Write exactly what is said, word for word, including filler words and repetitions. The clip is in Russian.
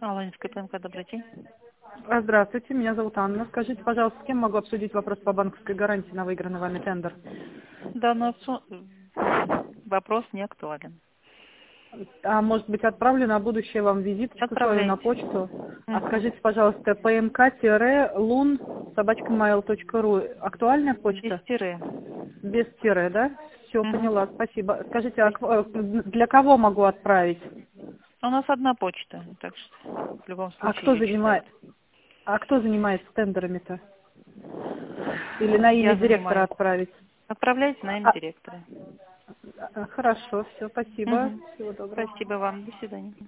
Аланинская ПМК, добрый день. А, Здравствуйте, меня зовут Анна. Скажите, пожалуйста, с кем могу обсудить вопрос по банковской гарантии на выигранный вами тендер? Данный опцион- вопрос не актуален. А может быть, отправлю на будущее вам визиточку свою на Отправляйте. почту? А Мгм. скажите, пожалуйста, pmk-лун собачка mail точка ру актуальная Без почта? тире. Без тире, да? Все, поняла, Мгм. спасибо. Скажите, а к- э, Спасибо. для кого могу отправить? У нас одна почта, так что в любом А случае кто ее читают. занимает? А кто занимается тендерами-то? Или на имя Я директора занимаюсь. отправить? Отправляйте на имя А, директора. а, хорошо, все, спасибо. Мгм. Всего доброго. Спасибо вам. До свидания.